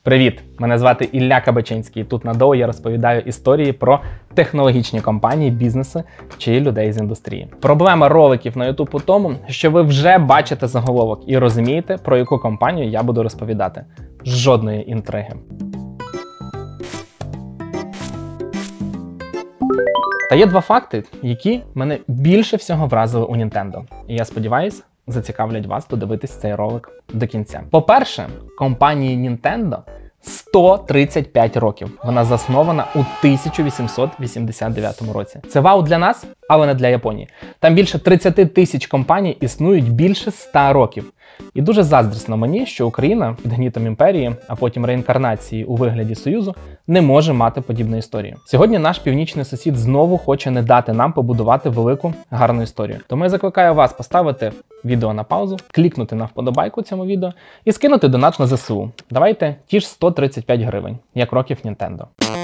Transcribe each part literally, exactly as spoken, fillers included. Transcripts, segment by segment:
Привіт! Мене звати Ілля Кабачинський. Тут на Доу я розповідаю історії про технологічні компанії, бізнеси чи людей з індустрії. Проблема роликів на YouTube у тому, що ви вже бачите заголовок і розумієте, про яку компанію я буду розповідати. Жодної інтриги. Та є два факти, які мене більше всього вразили у Nintendo. І я сподіваюся, зацікавлять вас додивитись цей ролик до кінця. По-перше, компанії Nintendo сто тридцять п'ять років. Вона заснована у тисяча вісімсот вісімдесят дев'ятому році. Це вау для нас, але не для Японії. Там більше тридцять тисяч компаній існують більше ста років. І дуже заздрісно мені, що Україна під гнітом імперії, а потім реінкарнації у вигляді Союзу, не може мати подібну історію. Сьогодні наш північний сусід знову хоче не дати нам побудувати велику, гарну історію. Тому я закликаю вас поставити відео на паузу, клікнути на вподобайку цьому відео і скинути донат на ЗСУ. Давайте ті ж сто тридцять п'ять гривень, як років Nintendo.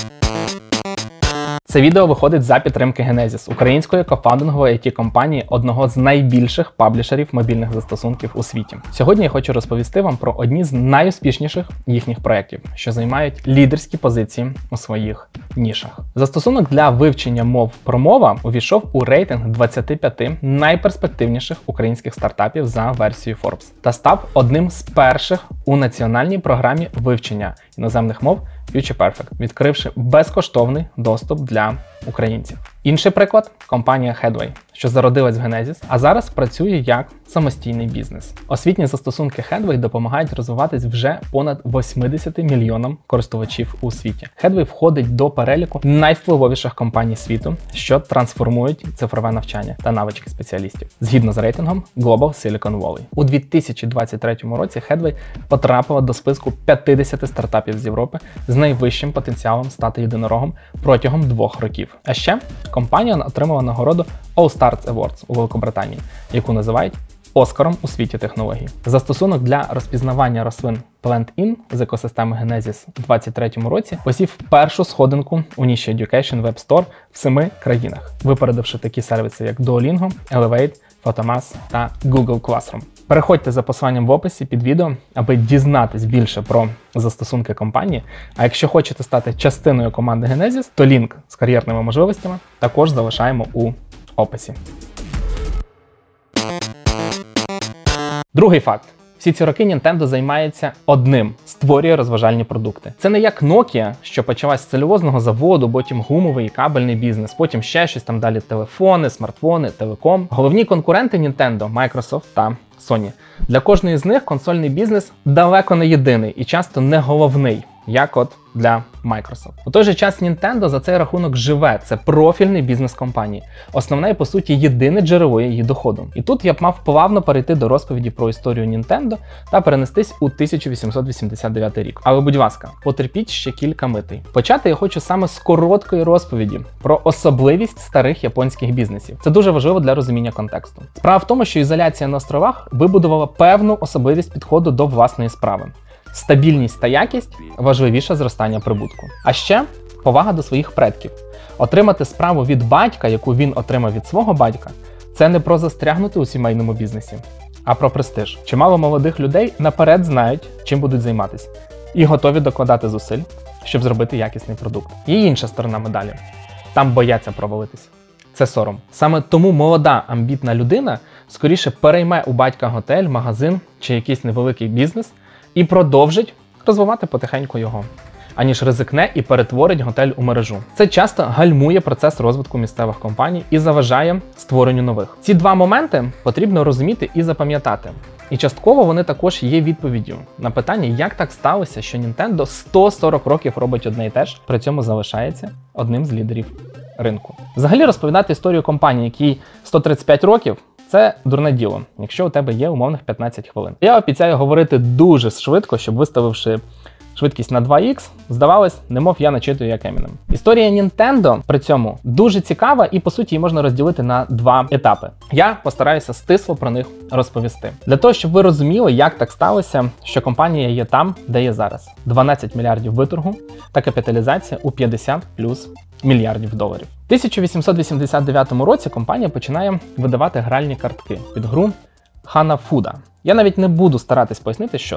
Це відео виходить за підтримки Genesis, української кофаундингової ай ті-компанії, одного з найбільших паблішерів мобільних застосунків у світі. Сьогодні я хочу розповісти вам про одні з найуспішніших їхніх проєктів, що займають лідерські позиції у своїх нішах. Застосунок для вивчення мов промова увійшов у рейтинг двадцяти п'яти найперспективніших українських стартапів за версією Forbes та став одним з перших у національній програмі вивчення іноземних мов Future Perfect, відкривши безкоштовний доступ для українців. Інший приклад – компанія Headway, що зародилась в Genesis, а зараз працює як самостійний бізнес. Освітні застосунки Headway допомагають розвиватись вже понад восьмидесяти мільйонам користувачів у світі. Headway входить до переліку найвпливовіших компаній світу, що трансформують цифрове навчання та навички спеціалістів, згідно з рейтингом Global Silicon Valley. У дві тисячі двадцять третьому році Headway потрапила до списку п'ятдесяти стартапів з Європи з найвищим потенціалом стати єдинорогом протягом двох років. А ще компанія отримала нагороду All Stars Awards у Великобританії, яку називають Оскаром у світі технологій. Застосунок для розпізнавання рослин PlantIn з екосистеми Genesis у двадцять третьому році посів першу сходинку у ніші Education Web Store в семи країнах, випередивши такі сервіси, як Duolingo, Elevate, Photomath та Google Classroom. Переходьте за посиланням в описі під відео, аби дізнатись більше про застосунки компанії. А якщо хочете стати частиною команди Genesis, то лінк з кар'єрними можливостями також залишаємо у описі. Другий факт. Всі ці роки Nintendo займається одним – створює розважальні продукти. Це не як Nokia, що почалась з целюлозного заводу, потім гумовий і кабельний бізнес, потім ще щось там далі телефони, смартфони, телеком. Головні конкуренти Nintendo – Microsoft та Sony. Для кожної з них консольний бізнес далеко не єдиний і часто не головний, як от для Microsoft. У той же час Nintendo за цей рахунок живе. Це профільний бізнес компанії. Основне і, по суті, єдине джерело її доходу. І тут я б мав плавно перейти до розповіді про історію Nintendo та перенестись у тисяча вісімсот вісімдесят дев'ятий рік. Але, будь ласка, потерпіть ще кілька митей. Почати я хочу саме з короткої розповіді про особливість старих японських бізнесів. Це дуже важливо для розуміння контексту. Справа в тому, що ізоляція на островах вибудувала певну особливість підходу до власної справи. Стабільність та якість важливіше зростання прибутку. А ще повага до своїх предків. Отримати справу від батька, яку він отримав від свого батька, це не про застрягнути у сімейному бізнесі, а про престиж. Чимало молодих людей наперед знають, чим будуть займатися, і готові докладати зусиль, щоб зробити якісний продукт. Є інша сторона медалі. Там бояться провалитися. Це сором. Саме тому молода, амбітна людина скоріше перейме у батька готель, магазин чи якийсь невеликий бізнес і продовжить розвивати потихеньку його, аніж ризикне і перетворить готель у мережу. Це часто гальмує процес розвитку місцевих компаній і заважає створенню нових. Ці два моменти потрібно розуміти і запам'ятати. І частково вони також є відповіддю на питання, як так сталося, що Nintendo сто сорок років робить одне і те ж, при цьому залишається одним з лідерів ринку. Взагалі розповідати історію компанії, якій сто тридцять п'ять років, це дурне діло, якщо у тебе є умовних п'ятнадцять хвилин. Я обіцяю говорити дуже швидко, щоб, виставивши швидкість на два ікс, здавалось, немов я начитую як Емінем. Історія Nintendo при цьому дуже цікава і, по суті, її можна розділити на два етапи. Я постараюся стисло про них розповісти. Для того, щоб ви розуміли, як так сталося, що компанія є там, де є зараз. дванадцять мільярдів виторгу та капіталізація у п'ятдесят плюс мільярдів доларів. У тисяча вісімсот вісімдесят дев'ятому році компанія починає видавати гральні картки під гру Hanafuda. Я навіть не буду старатись пояснити, що це.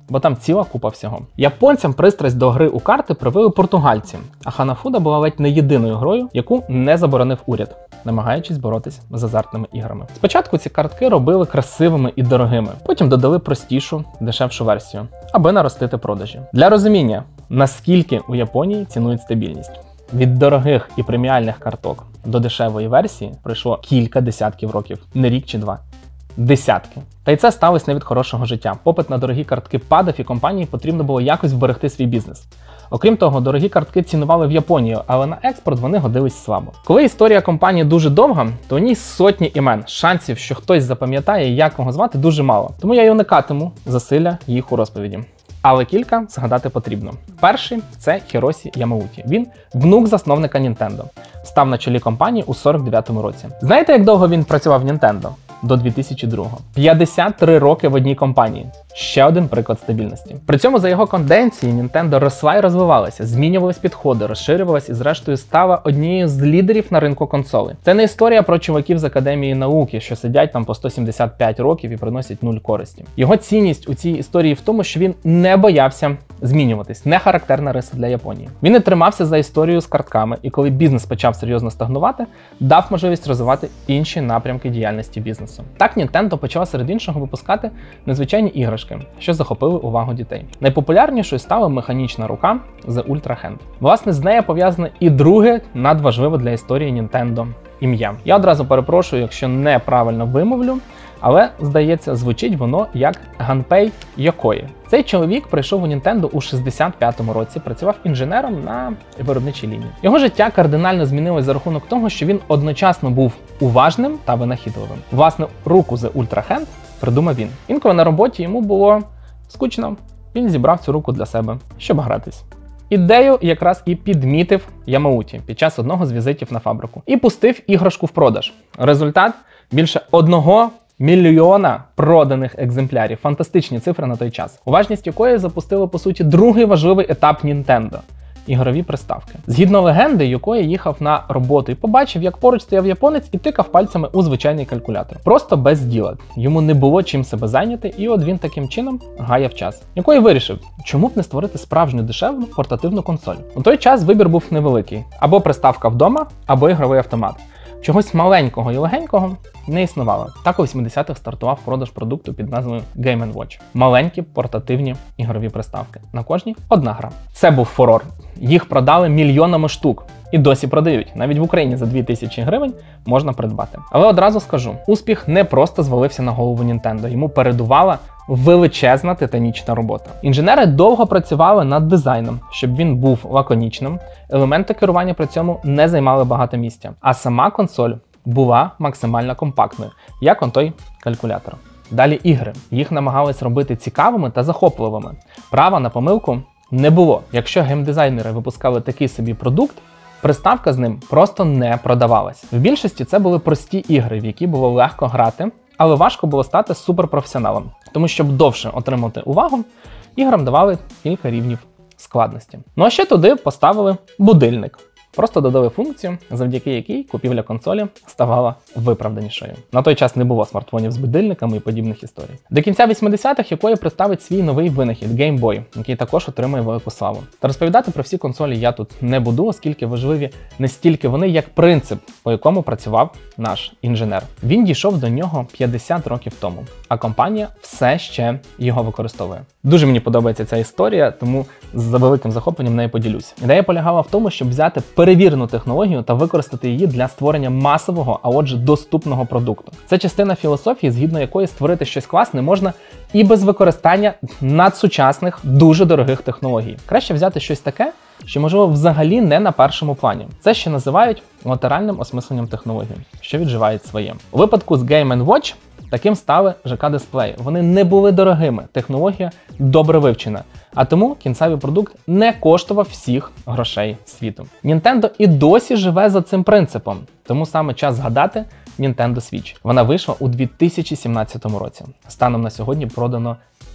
бо там ціла купа всього. Японцям пристрасть до гри у карти привили португальці, а Ханафуда була ледь не єдиною грою, яку не заборонив уряд, намагаючись боротись з азартними іграми. Спочатку ці картки робили красивими і дорогими, потім додали простішу, дешевшу версію, аби наростити продажі. Для розуміння, наскільки у Японії цінують стабільність. Від дорогих і преміальних карток до дешевої версії пройшло кілька десятків років, не рік чи два. Десятки. Та й це сталося не від хорошого життя. Попит на дорогі картки падав, і компанії потрібно було якось вберегти свій бізнес. Окрім того, дорогі картки цінували в Японію, але на експорт вони годились слабо. Коли історія компанії дуже довга, то у ній сотні імен. Шансів, що хтось запам'ятає, як кого звати, дуже мало. Тому я й уникатиму засилля їх у розповіді. Але кілька згадати потрібно. Перший – це Хіросі Ямауті. Він внук засновника Nintendo. Став на чолі компанії у сорок дев'ятому році. Знаєте, як довго він працював в Nintendo? До дві тисячі другого. п'ятдесят три роки в одній компанії. Ще один приклад стабільності. При цьому за його каденції Nintendo росла і розвивалася, змінювались підходи, розширювалась і зрештою стала однією з лідерів на ринку консолей. Це не історія про чуваків з Академії науки, що сидять там по сто сімдесят п'ять років і приносять нуль користі. Його цінність у цій історії в тому, що він не боявся змінюватись, не характерна риса для Японії. Він не тримався за історію з картками, і коли бізнес почав серйозно стагнувати, дав можливість розвивати інші напрямки діяльності бізнесу. Так Nintendo почала серед іншого випускати незвичайні іграшки, що захопили увагу дітей. Найпопулярнішою стала механічна рука The Ultra Hand. Власне, з нею пов'язане і друге надважливе для історії Nintendo ім'я. Я одразу перепрошую, якщо неправильно вимовлю, але, здається, звучить воно як Ганпей Йокої. Цей чоловік прийшов у Nintendo у шістдесят п'ятому році, працював інженером на виробничій лінії. Його життя кардинально змінилось за рахунок того, що він одночасно був уважним та винахідливим. Власне, руку The Ultra Hand придумав він. Інколи на роботі йому було скучно, він зібрав цю руку для себе, щоб гратись. Ідею якраз і підмітив Ямауті під час одного з візитів на фабрику. І пустив іграшку в продаж. Результат – більше одного мільйона проданих екземплярів. Фантастичні цифри на той час. Уважність якої запустили, по суті, другий важливий етап Nintendo – ігрові приставки. Згідно легенди, Йокої їхав на роботу і побачив, як поруч стояв японець і тикав пальцями у звичайний калькулятор. Просто без діла. Йому не було чим себе зайняти, і от він таким чином гаяв час. Йокої вирішив, чому б не створити справжню дешеву портативну консоль. У той час вибір був невеликий. Або приставка вдома, або ігровий автомат. Чогось маленького і легенького не існувало. Так у вісімдесятих стартував продаж продукту під назвою Game енд Watch. Маленькі портативні ігрові приставки. На кожній одна гра. Це був фурор. Їх продали мільйонами штук. І досі продають. Навіть в Україні за дві тисячі гривень можна придбати. Але одразу скажу, успіх не просто звалився на голову Nintendo. Йому передувала величезна титанічна робота. Інженери довго працювали над дизайном, щоб він був лаконічним, елементи керування при цьому не займали багато місця, а сама консоль була максимально компактною, як он той калькулятор. Далі ігри. Їх намагались робити цікавими та захопливими. Права на помилку не було. Якщо геймдизайнери випускали такий собі продукт, приставка з ним просто не продавалась. В більшості це були прості ігри, в які було легко грати, але важко було стати суперпрофесіоналом. Тому щоб довше отримати увагу, іграм давали кілька рівнів складності. Ну а ще туди поставили будильник. Просто додали функцію, завдяки якій купівля консолі ставала виправданішою. На той час не було смартфонів з будильниками і подібних історій. До кінця вісімдесятих Йокої представить свій новий винахід – Game Boy, який також отримує велику славу. Та розповідати про всі консолі я тут не буду, оскільки важливі не стільки вони, як принцип, по якому працював наш інженер. Він дійшов до нього п'ятдесят років тому, а компанія все ще його використовує. Дуже мені подобається ця історія, тому з великим захопленням нею поділюсь. Ідея полягала в тому, щоб взяти перевірену технологію та використати її для створення масового, а отже доступного продукту. Це частина філософії, згідно якої створити щось класне можна і без використання надсучасних, дуже дорогих технологій. Краще взяти щось таке, що, можливо, взагалі не на першому плані. Це ще називають латеральним осмисленням технологій, що відживають своє. У випадку з Game енд Watch таким стали ЖК-дисплеї. Вони не були дорогими, технологія добре вивчена, а тому кінцевий продукт не коштував всіх грошей світу. Nintendo і досі живе за цим принципом, тому саме час згадати Nintendo Switch. Вона вийшла у дві тисячі сімнадцятому році. Станом на сьогодні продано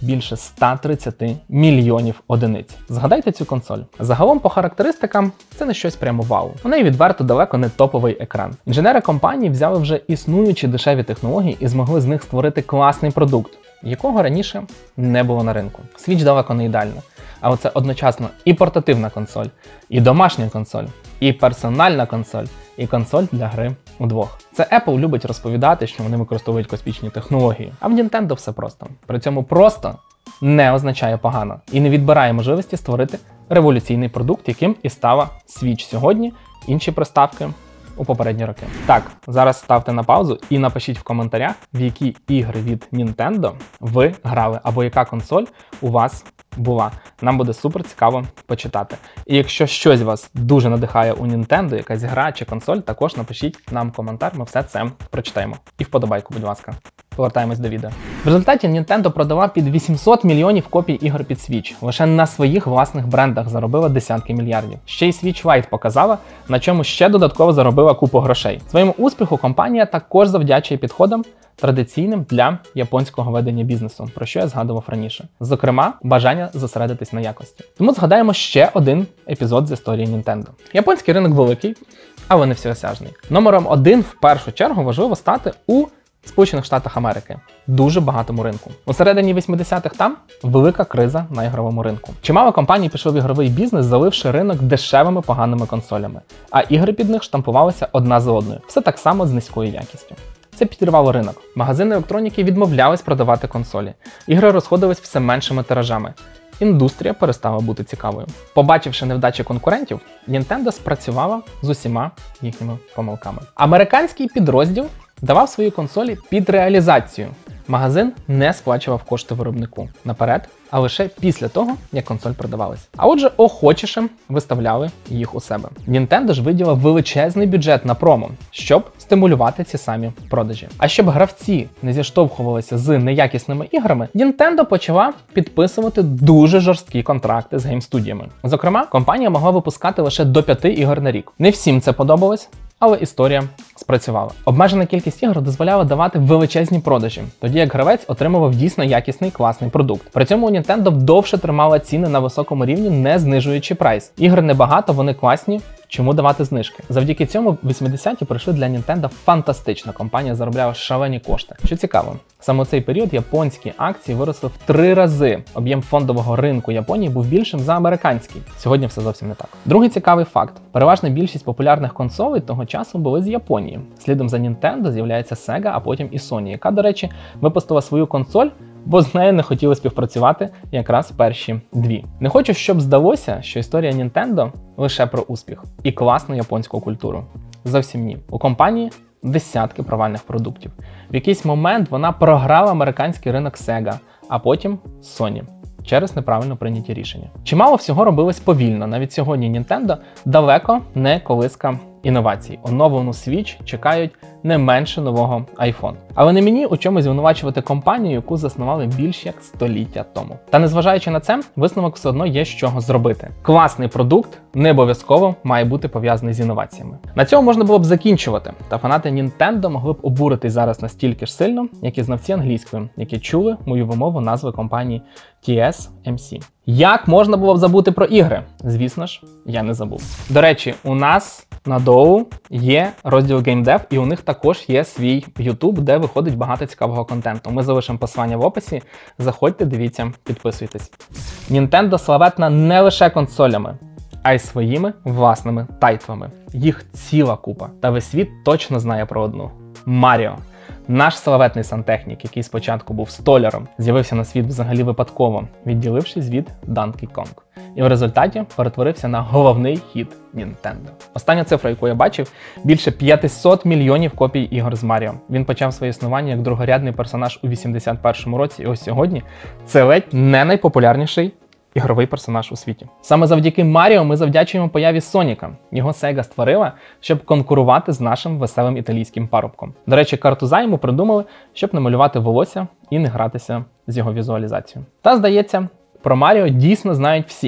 більше ста тридцяти мільйонів одиниць. Згадайте цю консоль. Загалом по характеристикам це не щось прямо вау. У неї відверто далеко не топовий екран. Інженери компанії взяли вже існуючі дешеві технології і змогли з них створити класний продукт, якого раніше не було на ринку. Switch далеко не ідеальна, але це одночасно і портативна консоль, і домашня консоль, і персональна консоль, і консоль для гри удвох. Це Apple любить розповідати, що вони використовують космічні технології, а в Nintendo все просто. При цьому просто не означає погано і не відбирає можливості створити революційний продукт, яким і стала Switch сьогодні, інші приставки у попередні роки. Так, зараз ставте на паузу і напишіть в коментарях, в які ігри від Nintendo ви грали, або яка консоль у вас була. Нам буде супер цікаво почитати. І якщо щось вас дуже надихає у Nintendo, якась гра чи консоль, також напишіть нам коментар, ми все це прочитаємо. І вподобайку, будь ласка. Повертаємось до відео. В результаті Nintendo продала під вісімсот мільйонів копій ігор під Switch. Лише на своїх власних брендах заробила десятки мільярдів. Ще й Switch Lite показала, на чому ще додатково заробила купу грошей. Своєму успіху компанія також завдячує підходам, традиційним для японського ведення бізнесу, про що я згадував раніше. Зокрема, бажання зосередитись на якості. Тому згадаємо ще один епізод з історії Nintendo. Японський ринок великий, але не всеосяжний. Номером один в першу чергу важливо стати у Сполучених Штатах Америки. Дуже багатому ринку. У середині вісімдесятих там велика криза на ігровому ринку. Чимало компаній пішло в ігровий бізнес, заливши ринок дешевими поганими консолями, а ігри під них штампувалися одна за одною. Все так само з низькою якістю. Це підірвало ринок. Магазини електроніки відмовлялись продавати консолі. Ігри розходились все меншими тиражами. Індустрія перестала бути цікавою. Побачивши невдачі конкурентів, Nintendo спрацювала з усіма їхніми помилками. Американський підрозділ давав свої консолі під реалізацію. Магазин не сплачував кошти виробнику наперед, а лише після того, як консоль продавалась. А отже, охочіше виставляли їх у себе. Nintendo ж виділила величезний бюджет на промо, щоб стимулювати ці самі продажі. А щоб гравці не зіштовхувалися з неякісними іграми, Nintendo почала підписувати дуже жорсткі контракти з геймстудіями. Зокрема, компанія могла випускати лише до п'яти ігор на рік. Не всім це подобалось, але історія спрацювала. Обмежена кількість ігор дозволяла давати величезні продажі, тоді як гравець отримував дійсно якісний класний продукт. При цьому Nintendo довше тримала ціни на високому рівні, не знижуючи прайс. Ігор небагато, вони класні. Чому давати знижки? Завдяки цьому вісімдесяті пройшли для Nintendo фантастично. Компанія заробляла шалені кошти. Що цікаво, саме у цей період японські акції виросли в три рази. Об'єм фондового ринку Японії був більшим за американський. Сьогодні все зовсім не так. Другий цікавий факт. Переважна більшість популярних консолей того часу були з Японії. Слідом за Nintendo з'являється Sega, а потім і Sony, яка, до речі, випустила свою консоль, бо з нею не хотіли співпрацювати якраз перші дві. Не хочу, щоб здалося, що історія Nintendo лише про успіх і класну японську культуру. Зовсім ні. У компанії десятки провальних продуктів. В якийсь момент вона програла американський ринок Sega, а потім Sony. Через неправильно прийняті рішення. Чимало всього робилось повільно. Навіть сьогодні Nintendo далеко не колиска інновацій. Оновлену Switch чекають не менше нового iPhone. Але не мені у чомусь звинувачувати компанію, яку заснували більш як століття тому. Та незважаючи на це, висновок все одно є з чого зробити. Класний продукт не обов'язково має бути пов'язаний з інноваціями. На цьому можна було б закінчувати, та фанати Nintendo могли б обуритись зараз настільки ж сильно, як і знавці англійської, які чули мою вимову назви компанії Ті Ес Ем Сі. Як можна було б забути про ігри? Звісно ж, я не забув. До речі, у нас на Доу є розділ Game Dev, і у них також є свій YouTube, де виходить багато цікавого контенту. Ми залишимо посилання в описі. Заходьте, дивіться, підписуйтесь. Nintendo славетна не лише консолями, а й своїми власними тайтлами. Їх ціла купа. Та весь світ точно знає про одну – Маріо. Наш славетний сантехнік, який спочатку був столяром, з'явився на світ взагалі випадково, відділившись від Donkey Kong. І в результаті перетворився на головний хіт Nintendo. Остання цифра, яку я бачив, більше п'ятсот мільйонів копій ігор з Маріо. Він почав своє існування як другорядний персонаж у вісімдесят першому році, і ось сьогодні це ледь не найпопулярніший ігровий персонаж у світі. Саме завдяки Маріо ми завдячуємо появі Соніка. Його Sega створила, щоб конкурувати з нашим веселим італійським парубком. До речі, карту займу придумали, щоб не малювати волосся і не гратися з його візуалізацією. Та, здається, про Маріо дійсно знають всі.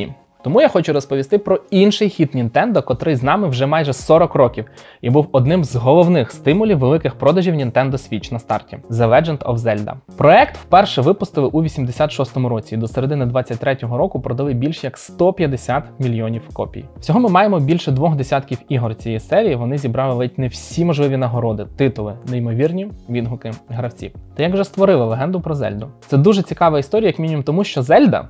Тому я хочу розповісти про інший хіт Nintendo, котрий з нами вже майже сорок років і був одним з головних стимулів великих продажів Nintendo Switch на старті – The Legend of Zelda. Проект вперше випустили у вісімдесят шостому році і до середини двадцять третього року продали більш як сто п'ятдесят мільйонів копій. Всього ми маємо більше двох десятків ігор цієї серії, вони зібрали ледь не всі можливі нагороди, титули, неймовірні відгуки гравців. Та як же створили легенду про Зельду? Це дуже цікава історія, як мінімум тому, що Зельда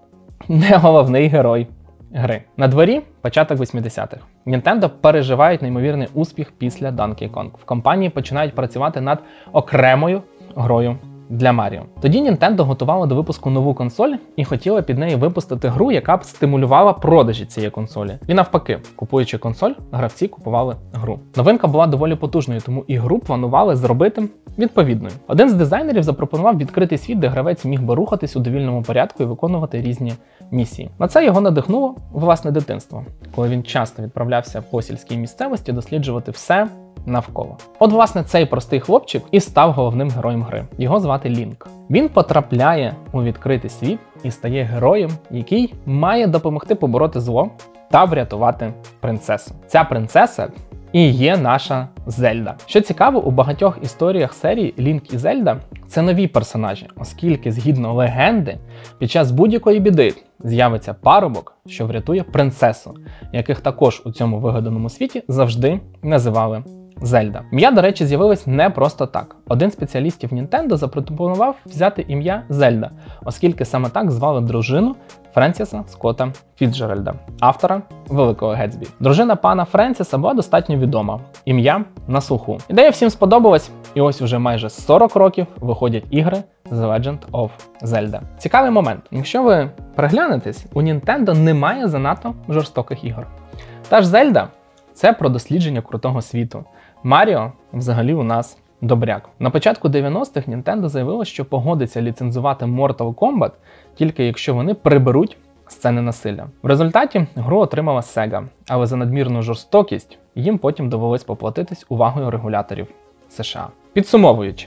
не головний герой гри. На дворі початок восьмидесятих. Nintendo переживають неймовірний успіх після Donkey Kong. В компанії починають працювати над окремою грою для Маріо. Тоді Nintendo готувала до випуску нову консоль і хотіла під неї випустити гру, яка б стимулювала продажі цієї консолі. І навпаки, купуючи консоль, гравці купували гру. Новинка була доволі потужною, тому і гру планували зробити відповідною. Один з дизайнерів запропонував відкритий світ, де гравець міг би рухатись у довільному порядку і виконувати різні місії. На це його надихнуло власне дитинство, коли він часто відправлявся по сільській місцевості досліджувати все навколо. От, власне, цей простий хлопчик і став головним героєм гри. Його звати Лінк. Він потрапляє у відкритий світ і стає героєм, який має допомогти побороти зло та врятувати принцесу. Ця принцеса і є наша Зельда. Що цікаво, у багатьох історіях серії Лінк і Зельда – це нові персонажі, оскільки, згідно легенди, під час будь-якої біди з'явиться парубок, що врятує принцесу, яких також у цьому вигаданому світі завжди називали Зельда. Ім'я, до речі, з'явилось не просто так. Один з спеціалістів Nintendo запропонував взяти ім'я Зельда, оскільки саме так звали дружину Френсіса Скотта Фіцджеральда, автора Великого Гетсбі. Дружина пана Френсіса була достатньо відома. Ім'я на слуху. Ідея всім сподобалась, і ось уже майже сорок років виходять ігри The Legend of Zelda. Цікавий момент. Якщо ви приглянетесь, у Nintendo немає занадто жорстоких ігор. Та ж Зельда – це про дослідження крутого світу. Маріо взагалі у нас добряк. На початку дев'яностих Nintendo заявило, що погодиться ліцензувати Mortal Kombat тільки якщо вони приберуть сцени насилля. В результаті гру отримала Sega, але за надмірну жорстокість їм потім довелось поплатитись увагою регуляторів США. Підсумовуючи,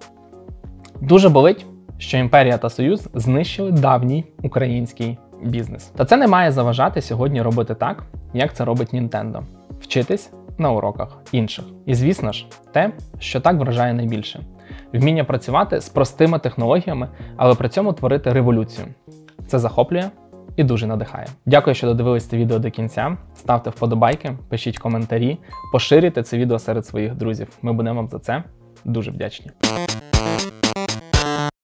дуже болить, що Імперія та Союз знищили давній український бізнес. Та це не має заважати сьогодні робити так, як це робить Nintendo. Вчитись на уроках інших. І звісно ж, те, що так вражає найбільше. Вміння працювати з простими технологіями, але при цьому творити революцію. Це захоплює і дуже надихає. Дякую, що додивились це відео до кінця. Ставте вподобайки, пишіть коментарі, поширюйте це відео серед своїх друзів. Ми будемо вам за це дуже вдячні.